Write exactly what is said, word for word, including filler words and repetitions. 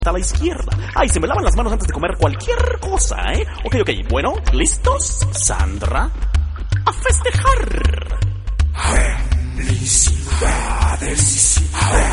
a la izquierda. Ay, se me lavan las manos antes de comer cualquier cosa, ¿eh? Ok, ok, bueno, ¿listos? Sandra, a festejar. Felicidades.